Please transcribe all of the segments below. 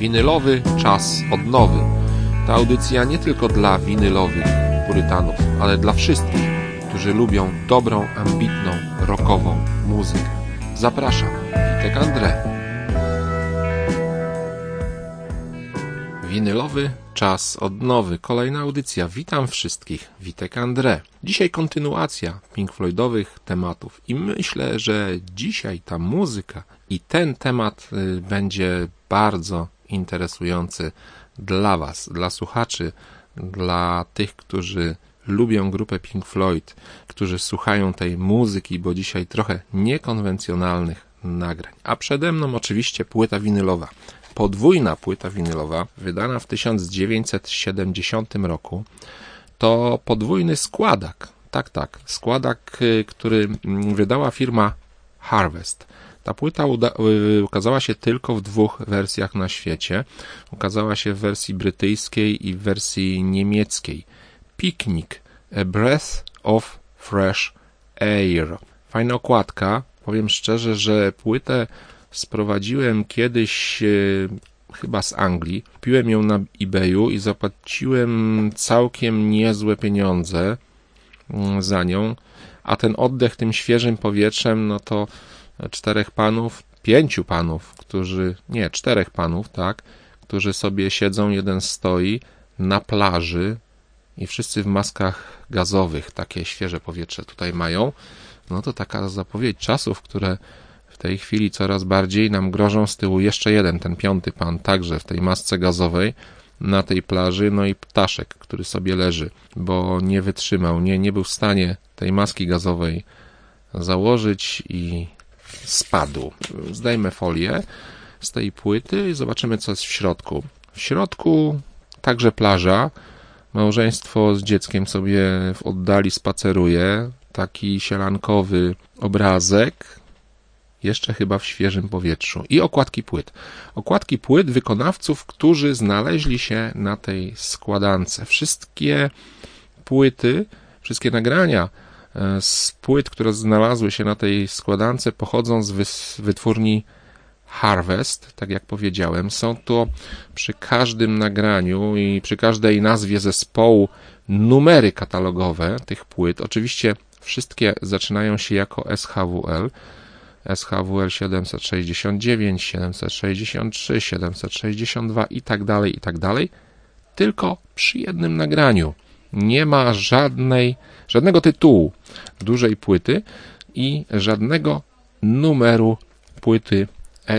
Winylowy czas odnowy. Ta audycja nie tylko dla winylowych purytanów, ale dla wszystkich, którzy lubią dobrą, ambitną, rockową muzykę. Zapraszam, Witek André. Winylowy czas odnowy. Kolejna audycja. Witam wszystkich. Witek André. Dzisiaj kontynuacja Pink Floydowych tematów i myślę, że dzisiaj ta muzyka i ten temat będzie bardzo interesujący dla Was, dla słuchaczy, dla tych, którzy lubią grupę Pink Floyd, którzy słuchają tej muzyki, bo dzisiaj trochę niekonwencjonalnych nagrań. A przede mną oczywiście płyta winylowa. Podwójna płyta winylowa, wydana w 1970 roku. To podwójny składak. Tak, składak, który wydała firma Harvest. Ta płyta ukazała się tylko w 2 wersjach na świecie. Ukazała się w wersji brytyjskiej i w wersji niemieckiej. Picnic, A Breath of Fresh Air. Fajna okładka. Powiem szczerze, że płytę sprowadziłem kiedyś chyba z Anglii. Kupiłem ją na eBayu i zapłaciłem całkiem niezłe pieniądze za nią. A ten oddech tym świeżym powietrzem, no to 4 panów, którzy sobie siedzą, jeden stoi na plaży i wszyscy w maskach gazowych, takie świeże powietrze tutaj mają. No to taka zapowiedź czasów, które w tej chwili coraz bardziej nam grożą. Z tyłu jeszcze jeden, ten 5 pan, także w tej masce gazowej na tej plaży, no i ptaszek, który sobie leży, bo nie wytrzymał, nie był w stanie tej maski gazowej założyć i spadł. Zdejmę folię z tej płyty i zobaczymy, co jest w środku. W środku także plaża. Małżeństwo z dzieckiem sobie w oddali spaceruje. Taki sielankowy obrazek. Jeszcze chyba w świeżym powietrzu. I okładki płyt. Okładki płyt wykonawców, którzy znaleźli się na tej składance. Wszystkie płyty, wszystkie nagrania z płyt, które znalazły się na tej składance, pochodzą z wytwórni Harvest, tak jak powiedziałem. Są to przy każdym nagraniu i przy każdej nazwie zespołu numery katalogowe tych płyt. Oczywiście wszystkie zaczynają się jako SHWL. SHWL 769, 763, 762 i tak dalej. Tylko przy jednym nagraniu. Nie ma żadnego tytułu dużej płyty i żadnego numeru płyty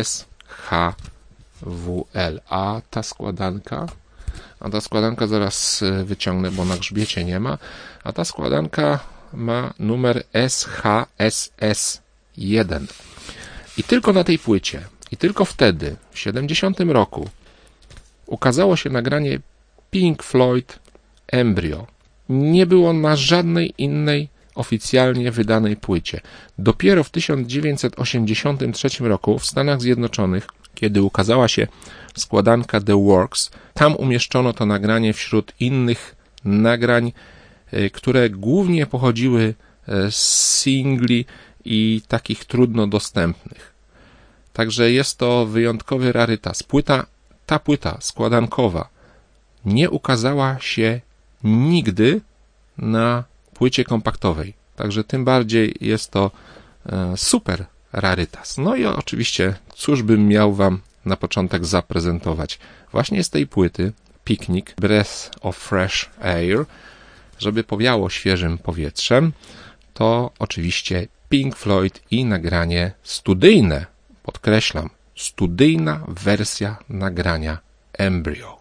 SHWL. A ta składanka zaraz wyciągnę, bo na grzbiecie nie ma. A ta składanka ma numer SHSS1. I tylko na tej płycie, i tylko wtedy, w 70 roku, ukazało się nagranie Pink Floyd Embryo. Nie było na żadnej innej oficjalnie wydanej płycie. Dopiero w 1983 roku w Stanach Zjednoczonych, kiedy ukazała się składanka The Works, tam umieszczono to nagranie wśród innych nagrań, które głównie pochodziły z singli i takich trudno dostępnych. Także jest to wyjątkowy rarytas. Ta płyta składankowa nie ukazała się nigdy na płycie kompaktowej. Także tym bardziej jest to super rarytas. No i oczywiście, cóż bym miał Wam na początek zaprezentować. Właśnie z tej płyty Picnic, Breath of Fresh Air, żeby powiało świeżym powietrzem, to oczywiście Pink Floyd i nagranie studyjne, podkreślam, studyjna wersja nagrania Embryo.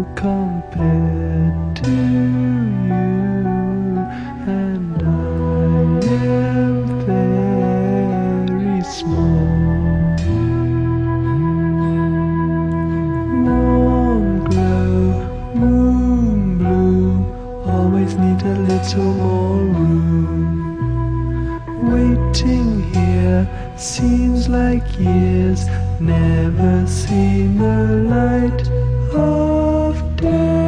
Compared to you and I never seen the light of day.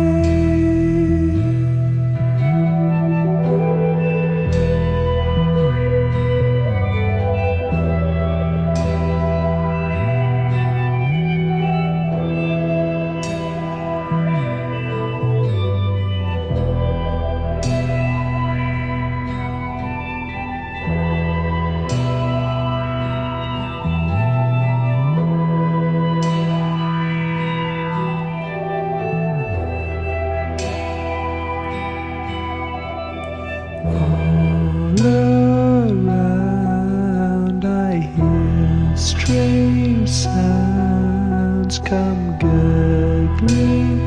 Strange sounds come gurgling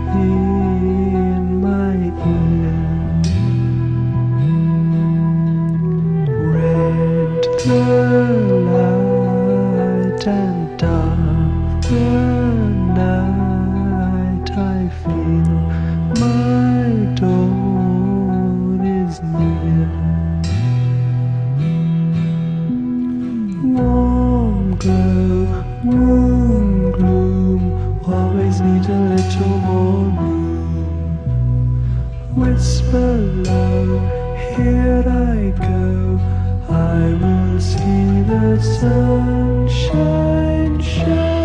in my ear. Red the light and dark the night. I feel my dawn is near. Warm glow, warm gloom, always need a little more room. Whisper low, here I go, I will see the sunshine show.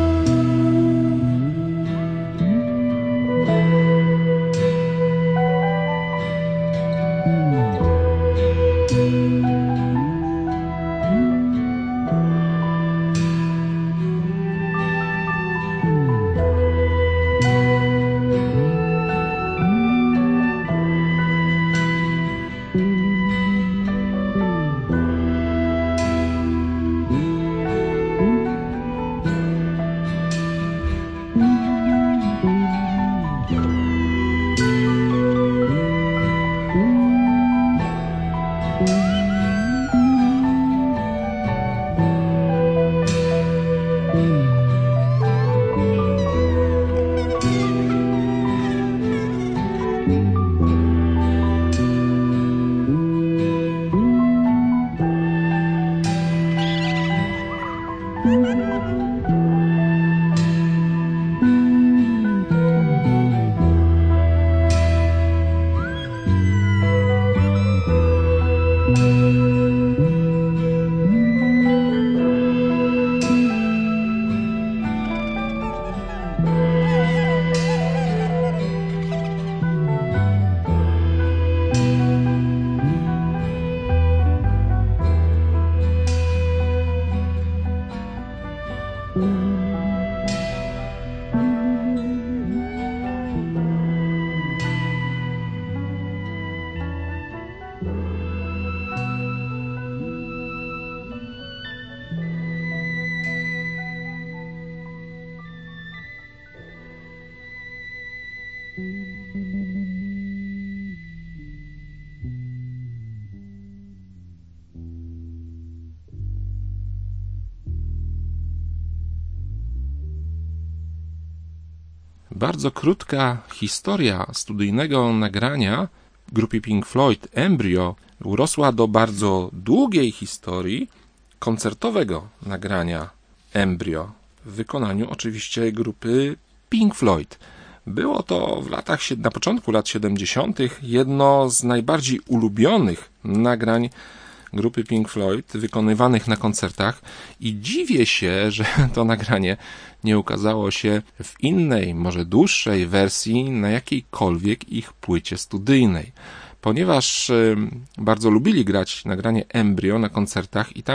Bardzo krótka historia studyjnego nagrania grupy Pink Floyd Embryo urosła do bardzo długiej historii koncertowego nagrania Embryo w wykonaniu oczywiście grupy Pink Floyd. Było to na początku lat 70. jedno z najbardziej ulubionych nagrań grupy Pink Floyd wykonywanych na koncertach i dziwię się, że to nagranie nie ukazało się w innej, może dłuższej wersji na jakiejkolwiek ich płycie studyjnej. Ponieważ bardzo lubili grać nagranie Embryo na koncertach i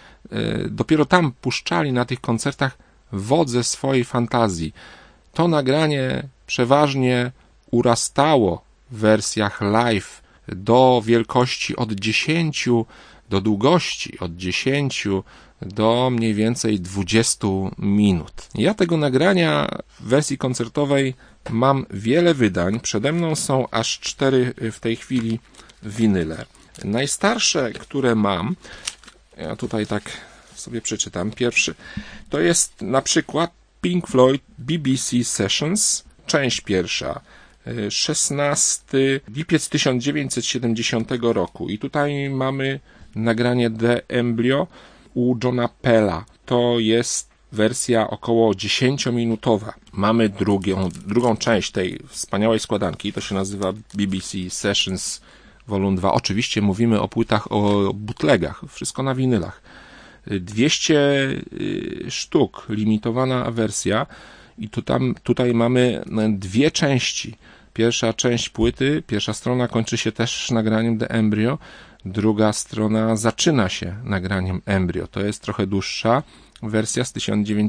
dopiero tam puszczali na tych koncertach wodze swojej fantazji. To nagranie przeważnie urastało w wersjach live do wielkości od 10, do długości od 10 do mniej więcej 20 minut. Ja tego nagrania w wersji koncertowej mam wiele wydań. Przede mną są aż 4 w tej chwili winyle. Najstarsze, które mam, ja tutaj tak sobie przeczytam, pierwszy, to jest na przykład Pink Floyd BBC Sessions, część pierwsza, 16 lipiec 1970 roku i tutaj mamy nagranie The Embryo u Johna Pella. to jest wersja około 10-minutowa. Mamy drugą część tej wspaniałej składanki, to się nazywa BBC Sessions Volume 2. Oczywiście mówimy o płytach, o bootlegach, wszystko na winylach. 200 sztuk, limitowana wersja i tutaj mamy dwie części. Pierwsza część płyty, pierwsza strona kończy się też nagraniem The Embryo, druga strona zaczyna się nagraniem Embryo. To jest trochę dłuższa wersja z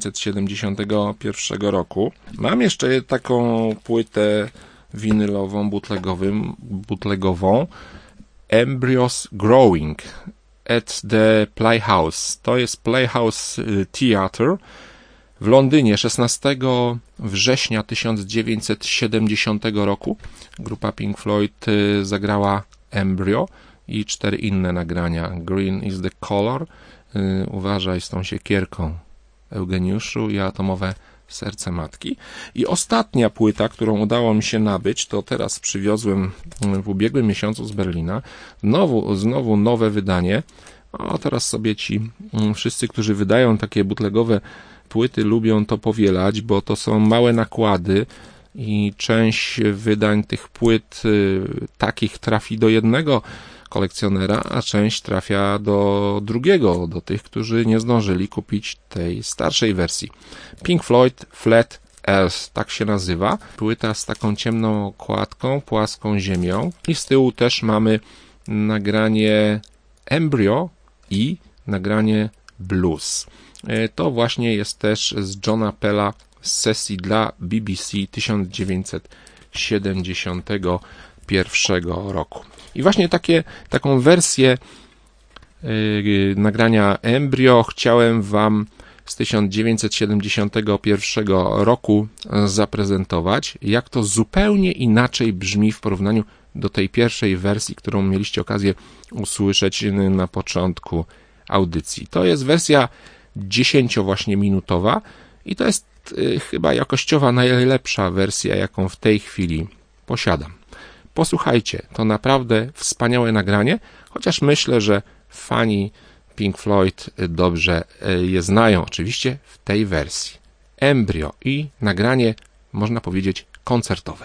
1971 roku. Mam jeszcze taką płytę winylową, bootlegową Embryos Growing at the Playhouse. To jest Playhouse Theatre w Londynie 16 września 1970 roku. Grupa Pink Floyd zagrała Embryo i 4 inne nagrania. Green is the Color, Uważaj z tą siekierką, Eugeniuszu i Atomowe serce matki. I ostatnia płyta, którą udało mi się nabyć, to teraz przywiozłem w ubiegłym miesiącu z Berlina. Znowu nowe wydanie. A teraz sobie ci wszyscy, którzy wydają takie bootlegowe płyty, lubią to powielać, bo to są małe nakłady i część wydań tych płyt takich trafi do jednego kolekcjonera, a część trafia do drugiego, do tych, którzy nie zdążyli kupić tej starszej wersji. Pink Floyd Flat Earth, tak się nazywa. Płyta z taką ciemną okładką, płaską ziemią i z tyłu też mamy nagranie Embryo i nagranie Blues. To właśnie jest też z Johna Pella z sesji dla BBC 1971 roku. I właśnie taką wersję nagrania Embryo chciałem Wam z 1971 roku zaprezentować, jak to zupełnie inaczej brzmi w porównaniu do tej pierwszej wersji, którą mieliście okazję usłyszeć na początku audycji. To jest wersja 10-minutowa i to jest chyba jakościowa najlepsza wersja, jaką w tej chwili posiadam. Posłuchajcie, to naprawdę wspaniałe nagranie, chociaż myślę, że fani Pink Floyd dobrze je znają, oczywiście w tej wersji. Embryo i nagranie, można powiedzieć, koncertowe.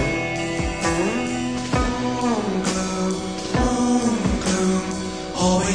Always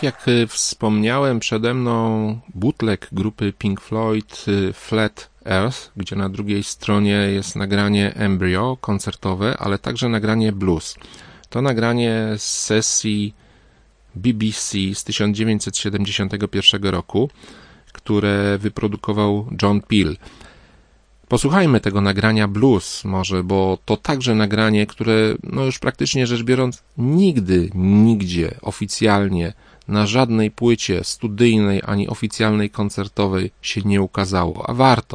tak jak wspomniałem, przede mną bootleg grupy Pink Floyd Flat Earth, gdzie na drugiej stronie jest nagranie Embryo koncertowe, ale także nagranie blues. To nagranie z sesji BBC z 1971 roku, które wyprodukował John Peel. Posłuchajmy tego nagrania blues może, bo to także nagranie, które już praktycznie rzecz biorąc nigdzie oficjalnie na żadnej płycie studyjnej ani oficjalnej koncertowej się nie ukazało, a warto.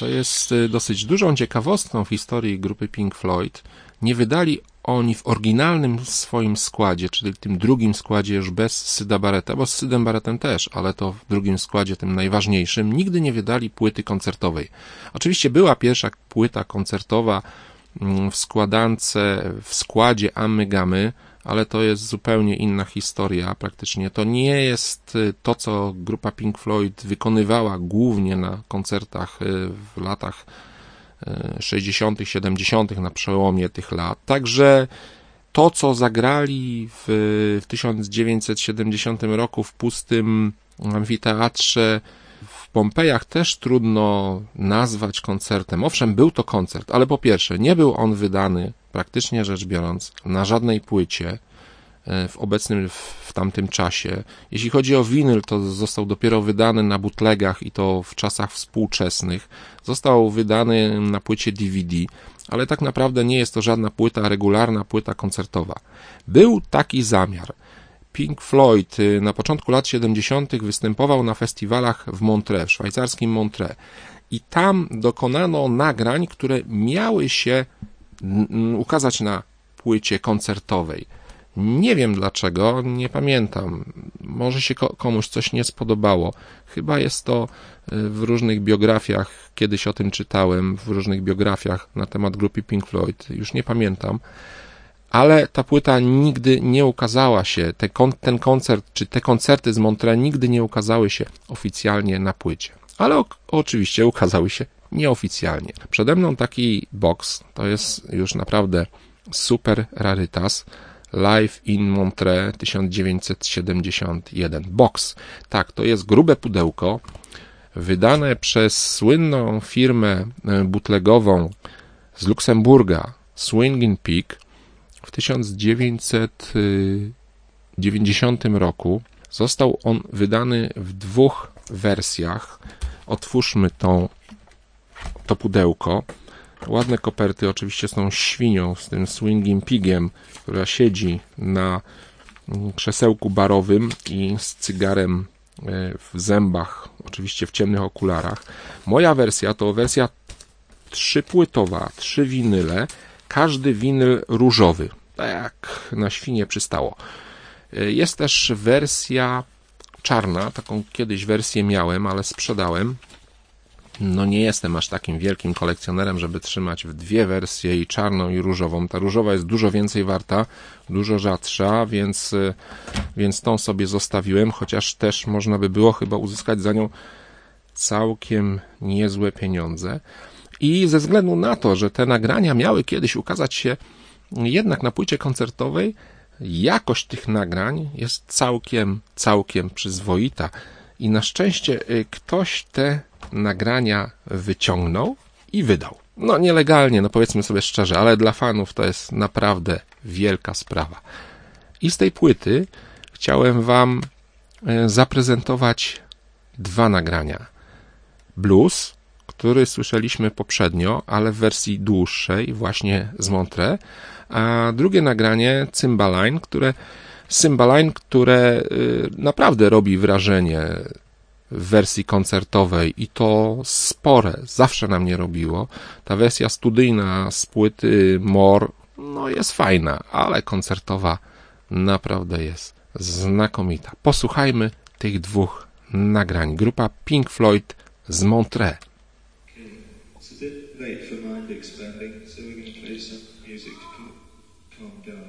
co jest dosyć dużą ciekawostką w historii grupy Pink Floyd, nie wydali oni w oryginalnym swoim składzie, czyli tym drugim składzie już bez Syda Barretta, bo z Sydem Barrettem też, ale to w drugim składzie, tym najważniejszym, nigdy nie wydali płyty koncertowej. Oczywiście była pierwsza płyta koncertowa w składance, w składzie Amygamy, ale to jest zupełnie inna historia praktycznie. To nie jest to, co grupa Pink Floyd wykonywała głównie na koncertach w latach 60., 70., na przełomie tych lat. Także to, co zagrali w 1970 roku w pustym amfiteatrze w Pompejach, też trudno nazwać koncertem. Owszem, był to koncert, ale po pierwsze, nie był on wydany, praktycznie rzecz biorąc, na żadnej płycie w tamtym czasie. Jeśli chodzi o winyl, to został dopiero wydany na bootlegach i to w czasach współczesnych. Został wydany na płycie DVD, ale tak naprawdę nie jest to żadna płyta regularna, płyta koncertowa. Był taki zamiar. Pink Floyd na początku lat 70. występował na festiwalach w Montreux, w szwajcarskim Montreux. I tam dokonano nagrań, które miały się ukazać na płycie koncertowej. Nie wiem dlaczego, nie pamiętam. Może się komuś coś nie spodobało. Chyba jest to w różnych biografiach, kiedyś o tym czytałem, w różnych biografiach na temat grupy Pink Floyd, już nie pamiętam. Ale ta płyta nigdy nie ukazała się, ten koncert, czy te koncerty z Montreux nigdy nie ukazały się oficjalnie na płycie. Ale oczywiście ukazały się nieoficjalnie. Przede mną taki box, to jest już naprawdę super rarytas, Live in Montreux 1971. Box. Tak, to jest grube pudełko, wydane przez słynną firmę bootlegową z Luksemburga, Swinging Pig, w 1990 roku. Został on wydany w 2 wersjach. Otwórzmy to pudełko. Ładne koperty, oczywiście z tą świnią, z tym Swinging Pigiem, która siedzi na krzesełku barowym i z cygarem w zębach, oczywiście w ciemnych okularach. Moja wersja to wersja 3-płytowa, 3 winyle, każdy winyl różowy, tak jak na świnie przystało. Jest też wersja czarna, taką kiedyś wersję miałem, ale sprzedałem. No nie jestem aż takim wielkim kolekcjonerem, żeby trzymać w 2 wersje, i czarną, i różową. Ta różowa jest dużo więcej warta, dużo rzadsza, więc tą sobie zostawiłem, chociaż też można by było chyba uzyskać za nią całkiem niezłe pieniądze. I ze względu na to, że te nagrania miały kiedyś ukazać się jednak na płycie koncertowej, jakość tych nagrań jest całkiem przyzwoita. I na szczęście ktoś te nagrania wyciągnął i wydał. No nielegalnie, no powiedzmy sobie szczerze, ale dla fanów to jest naprawdę wielka sprawa. I z tej płyty chciałem wam zaprezentować 2 nagrania. Blues, który słyszeliśmy poprzednio, ale w wersji dłuższej, właśnie z Montreux, a drugie nagranie Cymbaline, które naprawdę robi wrażenie w wersji koncertowej i to spore, zawsze na mnie robiło. Ta wersja studyjna z płyty More, no jest fajna, ale koncertowa naprawdę jest znakomita. Posłuchajmy tych 2 nagrań. Grupa Pink Floyd z Montreux. It's a bit late for mind expanding, so we're going to play some music to calm down.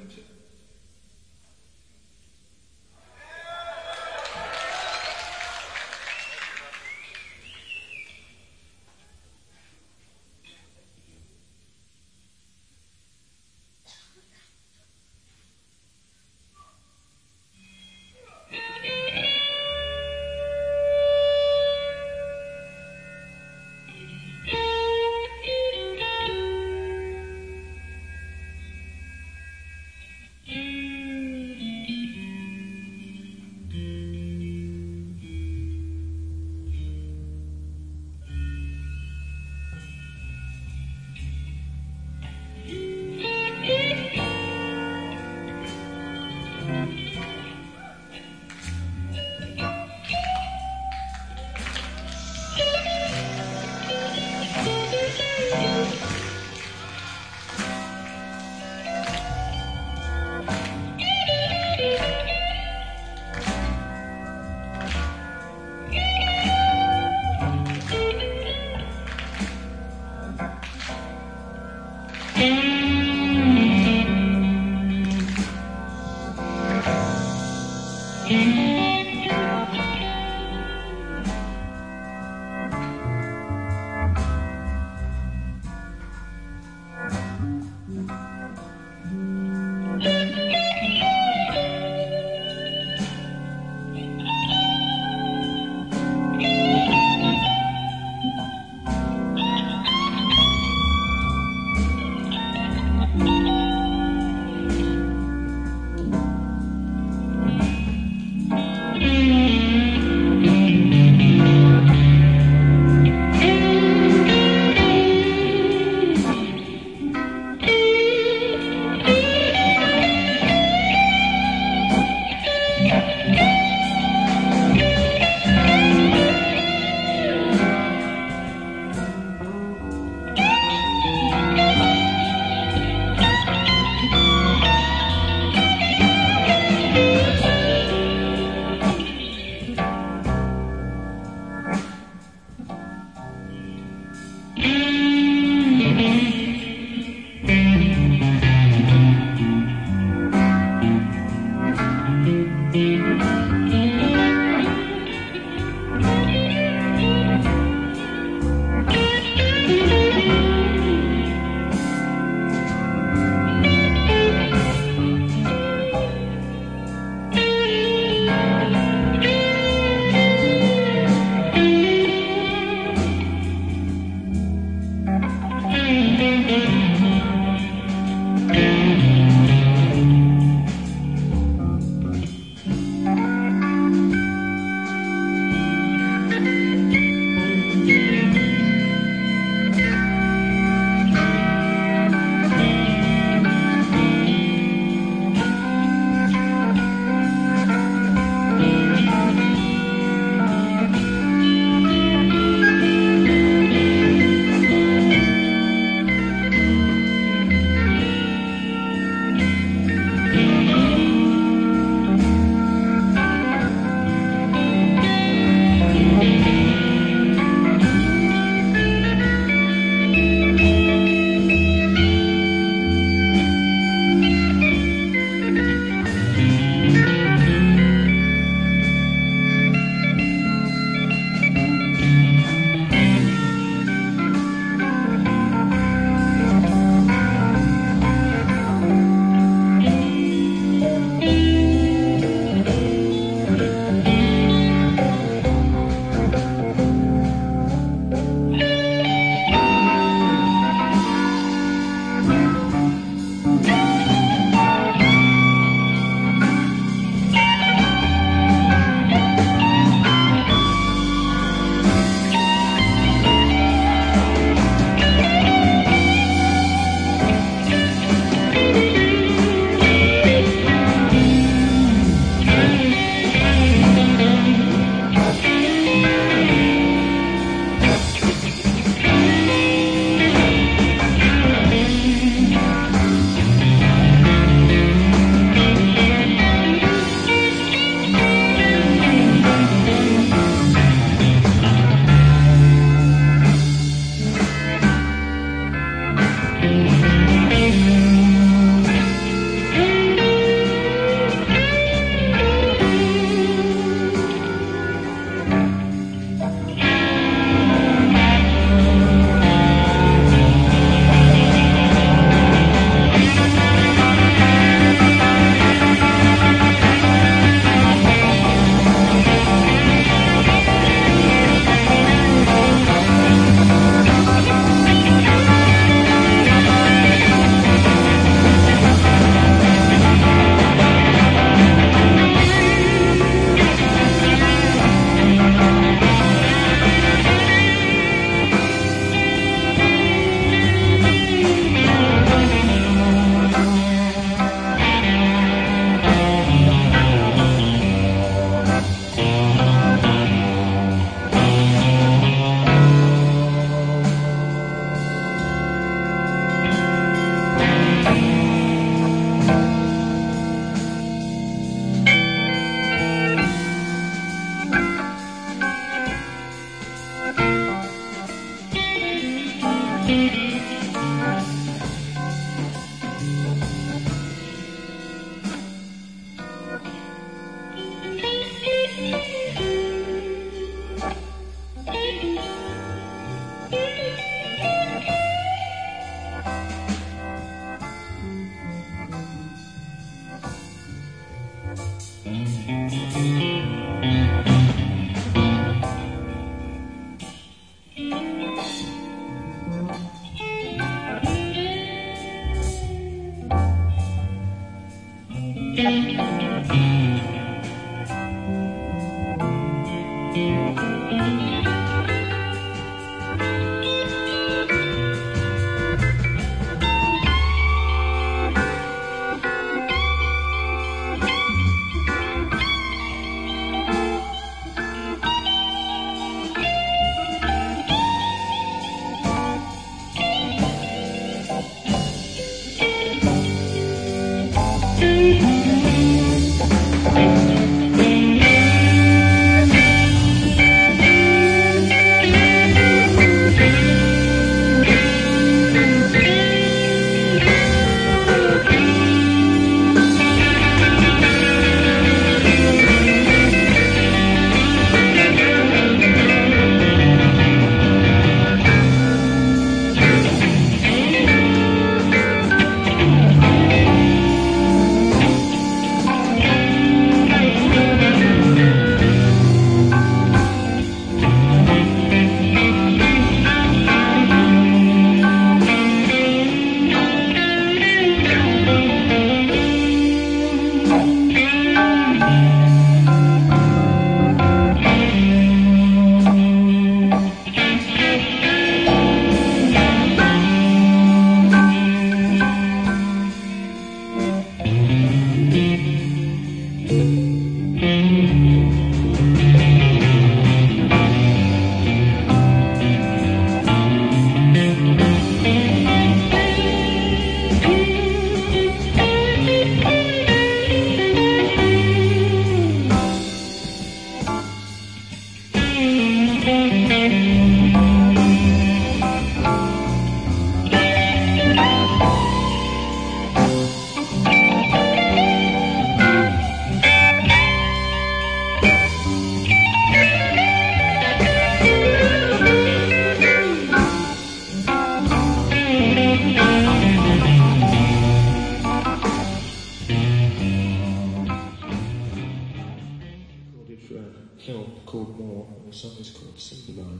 Called More, and the song is called Cymbeline.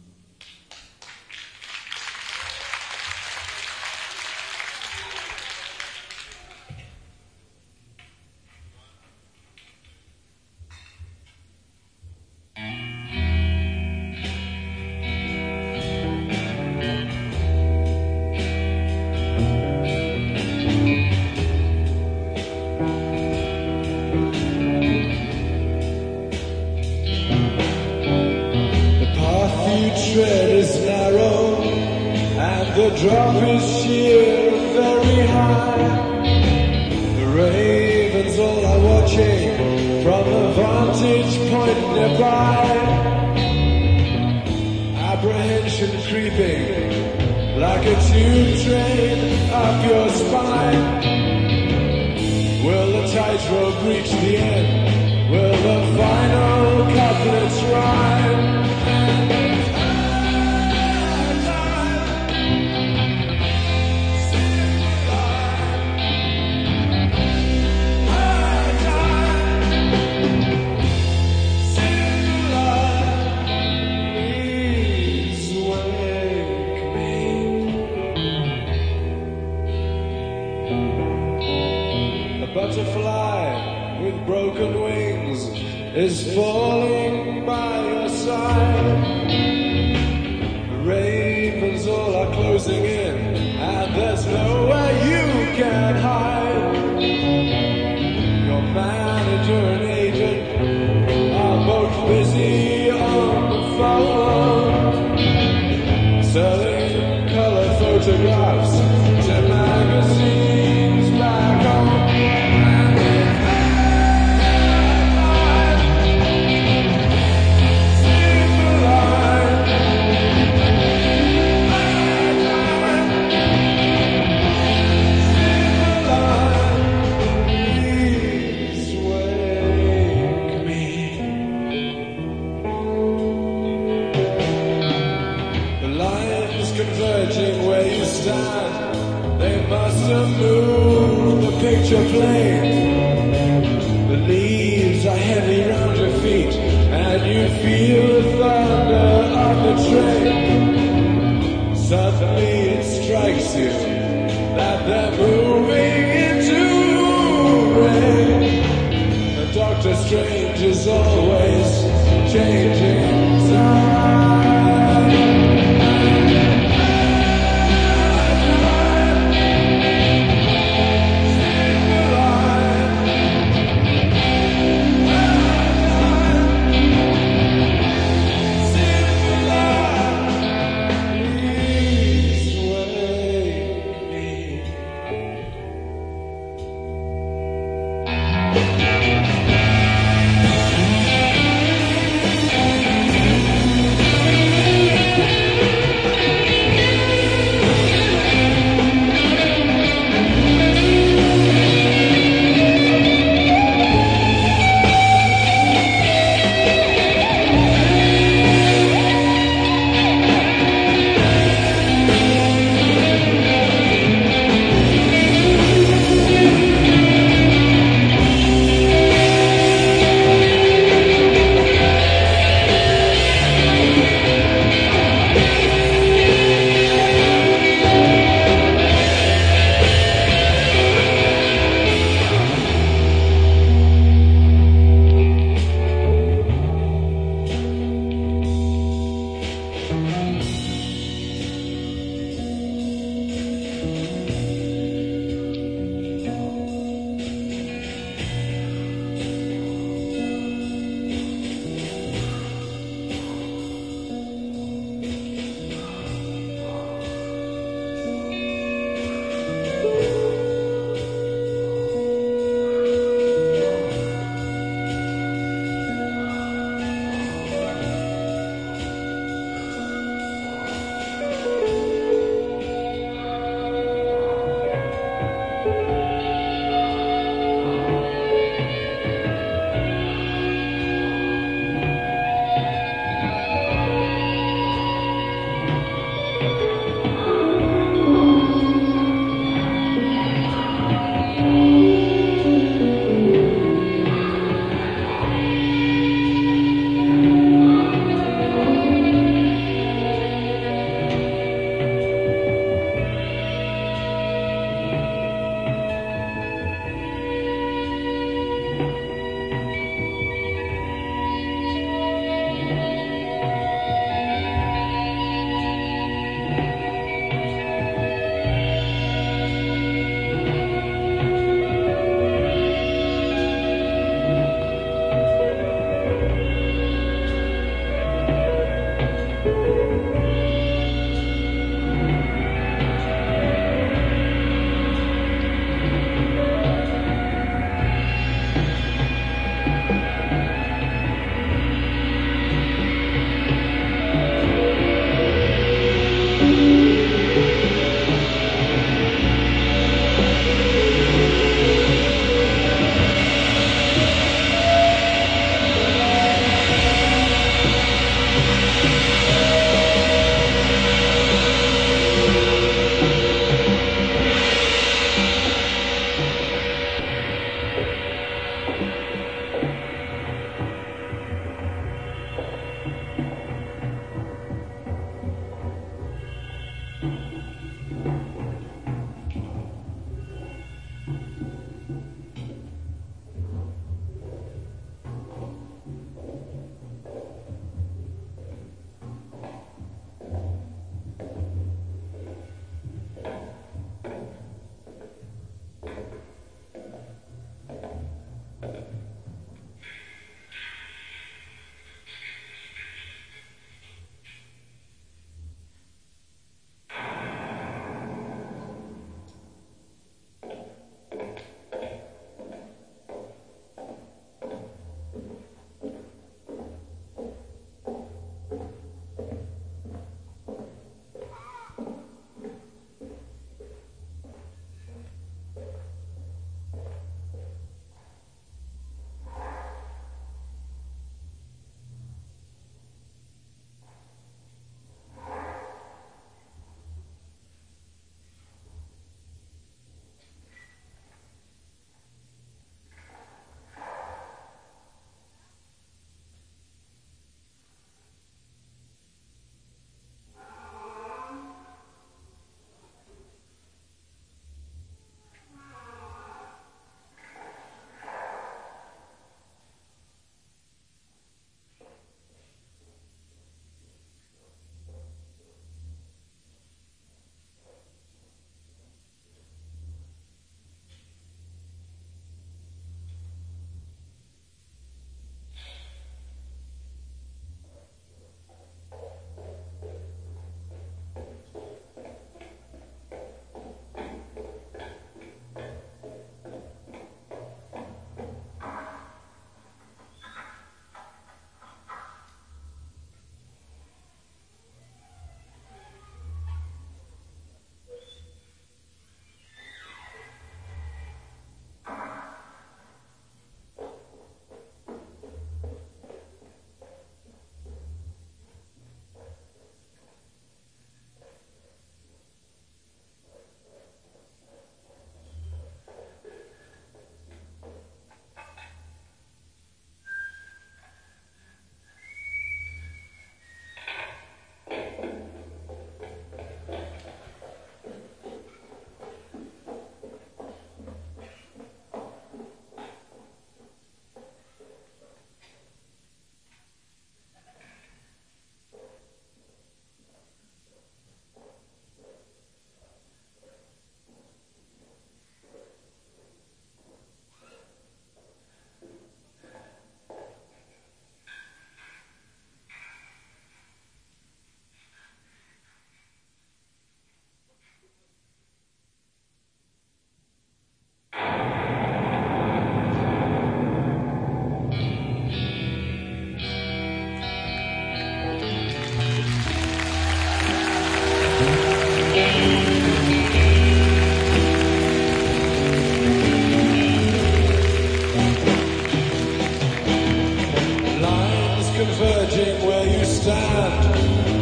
The drop is sheer, very high. The ravens all are watching from a vantage point nearby. Apprehension creeping like a tube train up your spine. Will the tightrope reach the end? Will the final couplets rhyme? Butterfly with broken wings is falling by your side. The ravens all are closing in, and there's nowhere you can hide. Your manager and agent are both busy on the phone, selling color photographs to magazines back home. Picture plane. The leaves are heavy round your feet, and you feel the thunder of the train. Suddenly it strikes you that they're moving into rain.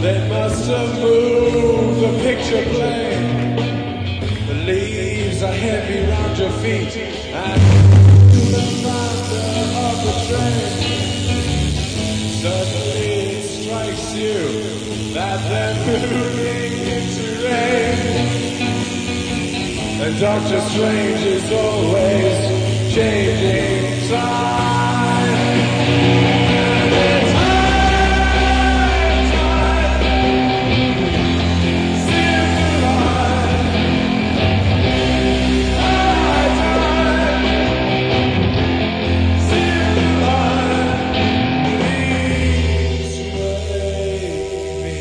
They must have moved the picture plane. The leaves are heavy round your feet, and the thunder of the train. Suddenly it strikes you that they're moving into rain. And Doctor Strange is always changing time. And it's high time, civilized. High time, civilized. Please wake me.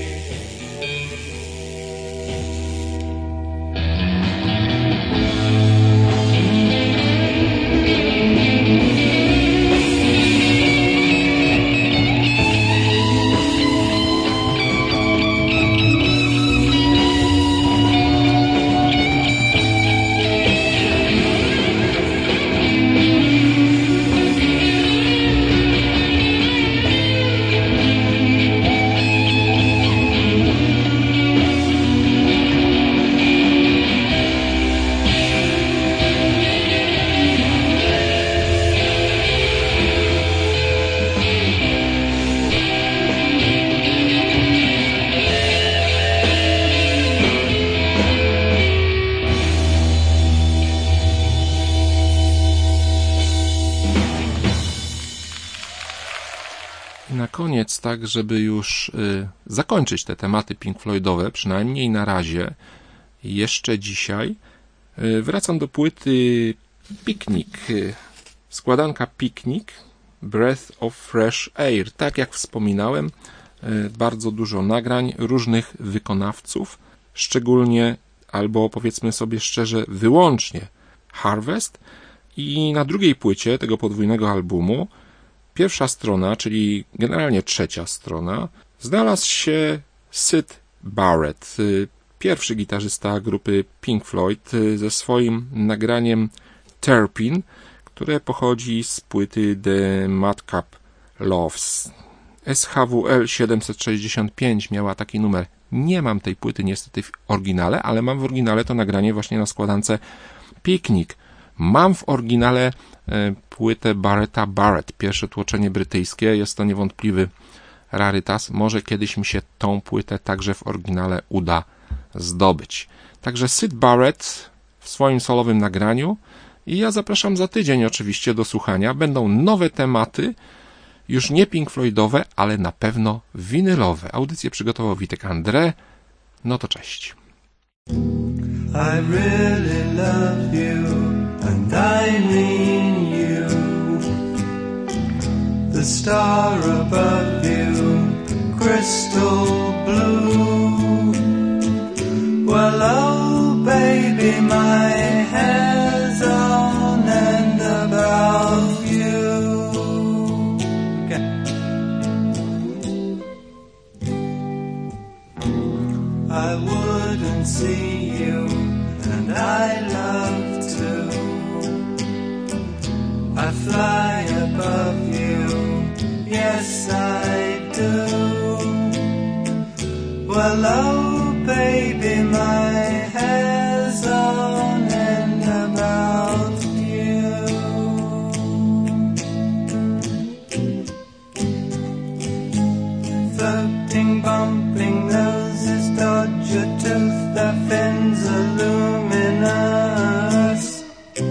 Na koniec, tak żeby już zakończyć te tematy Pink Floydowe, przynajmniej na razie, jeszcze dzisiaj, wracam do płyty Picnic, składanka Picnic, Breath of Fresh Air. Tak jak wspominałem, bardzo dużo nagrań różnych wykonawców, szczególnie, albo powiedzmy sobie szczerze, wyłącznie Harvest. I na drugiej płycie tego podwójnego albumu pierwsza strona, czyli generalnie trzecia strona, znalazł się Syd Barrett, pierwszy gitarzysta grupy Pink Floyd, ze swoim nagraniem Terpin, które pochodzi z płyty The Madcap Loves. SHWL 765 miała taki numer. Nie mam tej płyty niestety w oryginale, ale mam w oryginale to nagranie właśnie na składance Picnic. Mam w oryginale płytę Barretta Barrett, pierwsze tłoczenie brytyjskie. Jest to niewątpliwy rarytas. Może kiedyś mi się tą płytę także w oryginale uda zdobyć. Także Syd Barrett w swoim solowym nagraniu i ja zapraszam za tydzień oczywiście do słuchania. Będą nowe tematy, już nie Pink Floydowe, ale na pewno winylowe. Audycję przygotował Witek André. No to cześć. I really love you, and I mean you. The star above you, crystal blue. Well, oh baby, my hair's on end about you. Okay. I wouldn't see you, and I love to. I fly above you, yes I do. Well, oh baby, my hair's on end about you. Floating, bumping noses, dodge your tooth, the fins are luminous.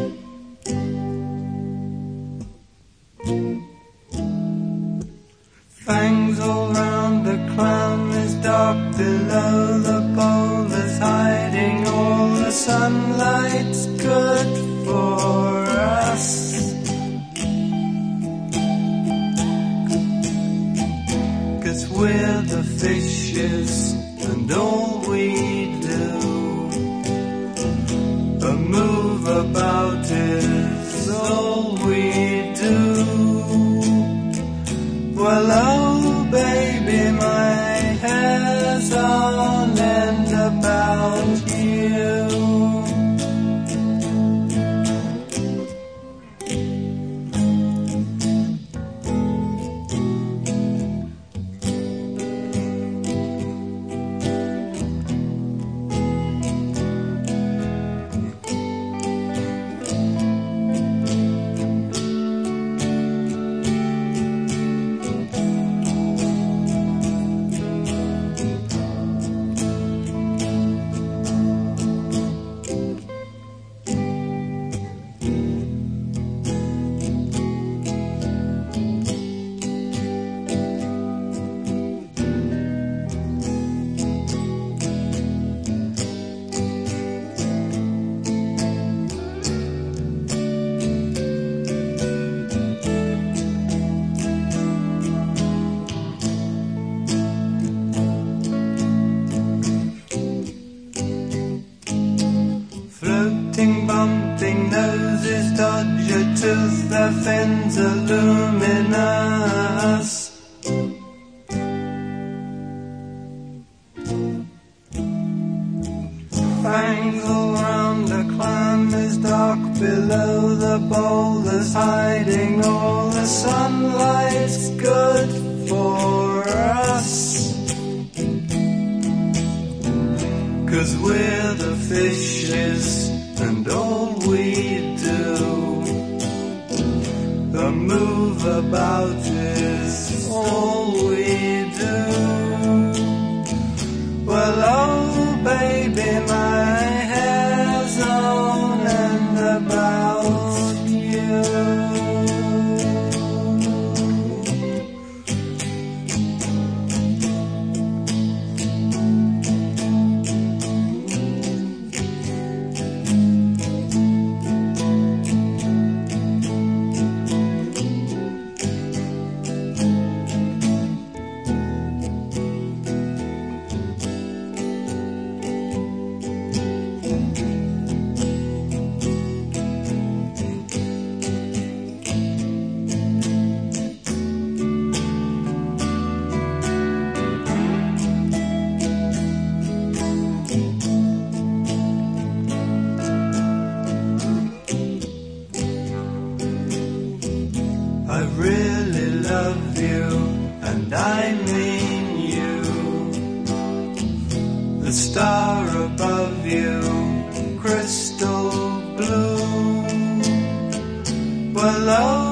Fangs all round the crown is dark below the pole that's hiding all the sunlight's good for us. 'Cause we're the fishes and all we do, a move about is all we do. Well, oh baby, my hair's on end about you. tooth, the fins are luminous. Fangle round the clam is dark below the boulders, hiding all the sunlight's good for us. 'Cause we're the fishes and all we do, the move about is all we do. Well, oh baby, my hair's on and about you. I really love you, and I mean you. The star above you, crystal blue. Well, oh